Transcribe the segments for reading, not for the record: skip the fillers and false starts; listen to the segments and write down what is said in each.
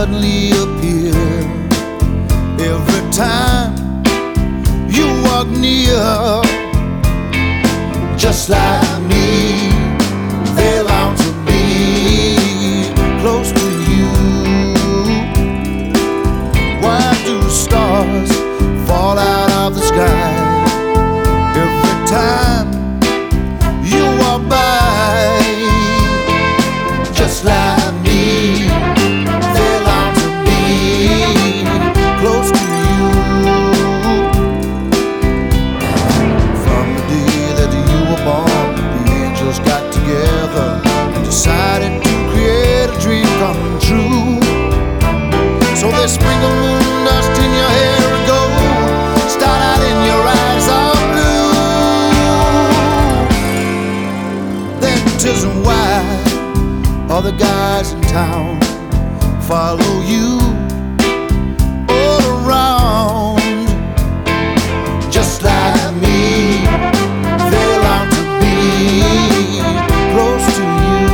suddenly appear. Every time you walk near, just like me, they long to be close to you. Why do stars fall out of the sky every time you walk by? Just like me, they long to be close to you. From the day that you were born, the angels got together and decided to create a dream come true. So they sprinkle moon dust in your hair and gold, starlight in your eyes of blue. Then 'tis why other guys in town follow you all around. Just like me, they long to be close to you.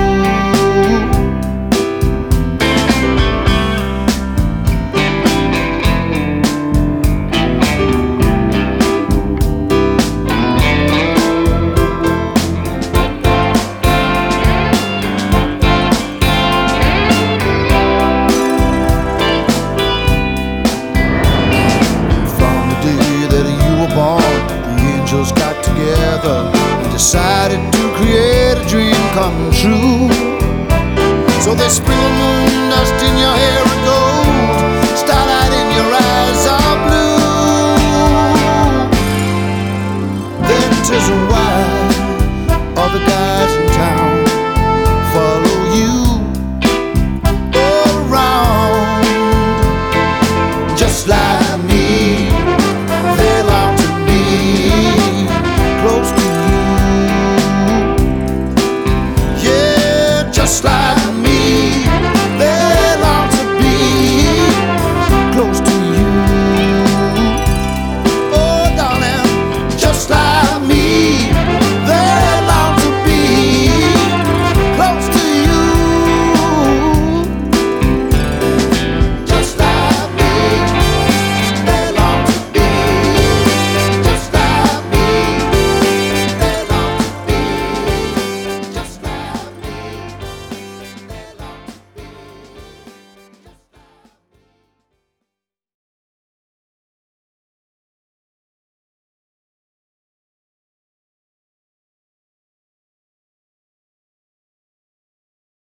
Angels got together and decided to create a dream come true. So they sprinkle moon dust in your hair and gold, starlight in your eyes are blue. Then 'tis why all the guys